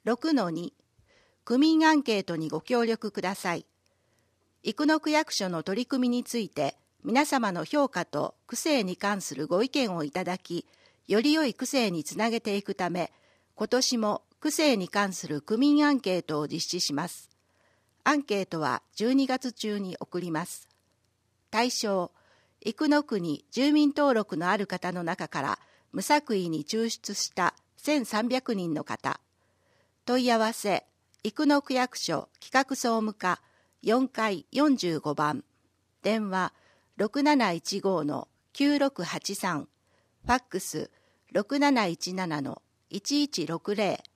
6-2 区民アンケートにご協力ください。生野区役所の取り組みについて皆様の評価と区政に関するご意見をいただき、より良い区政につなげていくため、今年も区政に関する区民アンケートを実施します。アンケートは12月中に送ります。対象、生野区に住民登録のある方の中から無作為に抽出した1300人の方。問い合わせ、生野区役所企画総務課4階45番。電話6715-9683。ファックス6717-1160。